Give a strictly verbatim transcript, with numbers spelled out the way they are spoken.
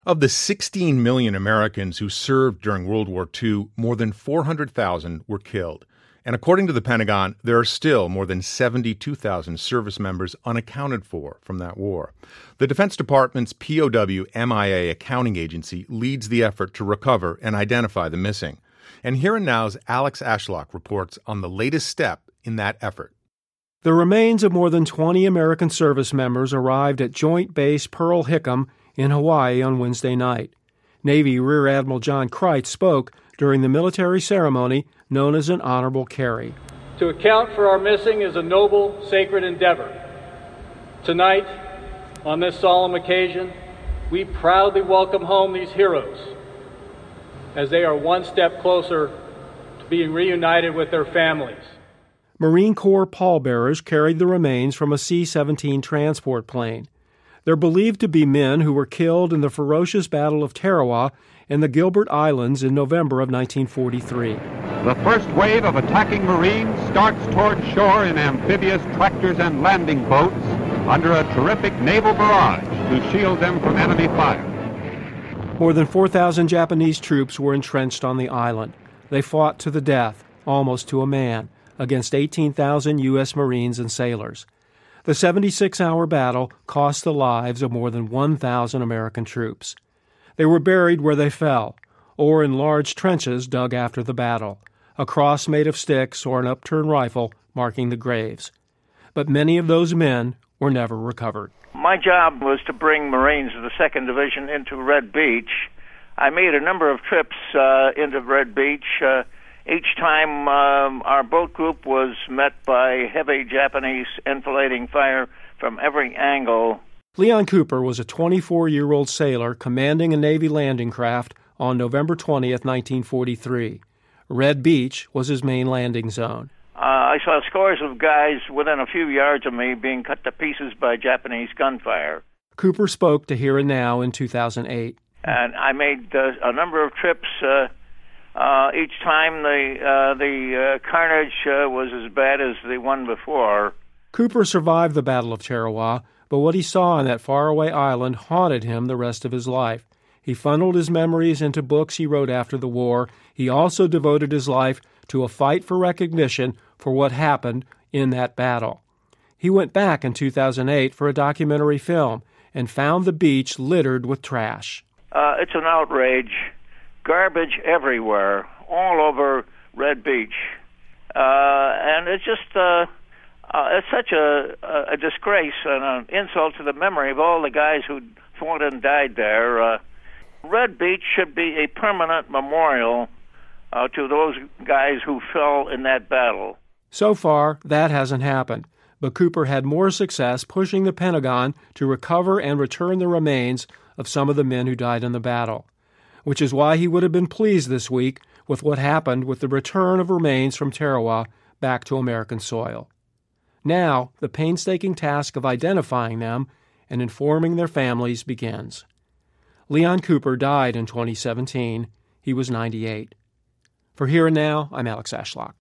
Of the sixteen million Americans who served during World War Two, more than four hundred thousand were killed. And according to the Pentagon, there are still more than seventy-two thousand service members unaccounted for from that war. The Defense Department's P O W M I A accounting agency leads the effort to recover and identify the missing. And Here and Now's Alex Ashlock reports on the latest step in that effort. The remains of more than twenty American service members arrived at Joint Base Pearl Hickam in Hawaii on Wednesday night. Navy Rear Admiral John Kreitz spoke during the military ceremony known as an honorable carry. To account for our missing is a noble, sacred endeavor. Tonight, on this solemn occasion, we proudly welcome home these heroes as they are one step closer to being reunited with their families. Marine Corps pallbearers carried the remains from a C seventeen transport plane. They're believed to be men who were killed in the ferocious Battle of Tarawa in the Gilbert Islands in November of nineteen forty-three. The first wave of attacking Marines starts toward shore in amphibious tractors and landing boats under a terrific naval barrage to shield them from enemy fire. More than four thousand Japanese troops were entrenched on the island. They fought to the death, almost to a man, against eighteen thousand U S Marines and sailors. The seventy-six hour battle cost the lives of more than one thousand American troops. They were buried where they fell, or in large trenches dug after the battle, a cross made of sticks or an upturned rifle marking the graves. But many of those men were never recovered. My job was to bring Marines of the second Division into Red Beach. I made a number of trips uh, into Red Beach. Uh, Each time um, our boat group was met by heavy Japanese enfilading fire from every angle. Leon Cooper was a twenty-four-year-old sailor commanding a Navy landing craft on November twentieth, nineteen forty-three. Red Beach was his main landing zone. Uh, I saw scores of guys within a few yards of me being cut to pieces by Japanese gunfire. Cooper spoke to Here and Now in two thousand eight. And I made uh, a number of trips. Uh, Uh, each time the uh, the uh, carnage uh, was as bad as the one before. Cooper survived the Battle of Tarawa, but what he saw on that faraway island haunted him the rest of his life. He funneled his memories into books he wrote after the war. He also devoted his life to a fight for recognition for what happened in that battle. He went back in two thousand eight for a documentary film and found the beach littered with trash. Uh, it's an outrage. Garbage everywhere, all over Red Beach. Uh, and it's just, uh, uh, it's such a, a disgrace and an insult to the memory of all the guys who fought and died there. Uh, Red Beach should be a permanent memorial uh, to those guys who fell in that battle. So far, that hasn't happened, but Cooper had more success pushing the Pentagon to recover and return the remains of some of the men who died in the battle, which is why he would have been pleased this week with what happened with the return of remains from Tarawa back to American soil. Now, the painstaking task of identifying them and informing their families begins. Leon Cooper died in twenty seventeen. He was ninety-eight. For Here and Now, I'm Alex Ashlock.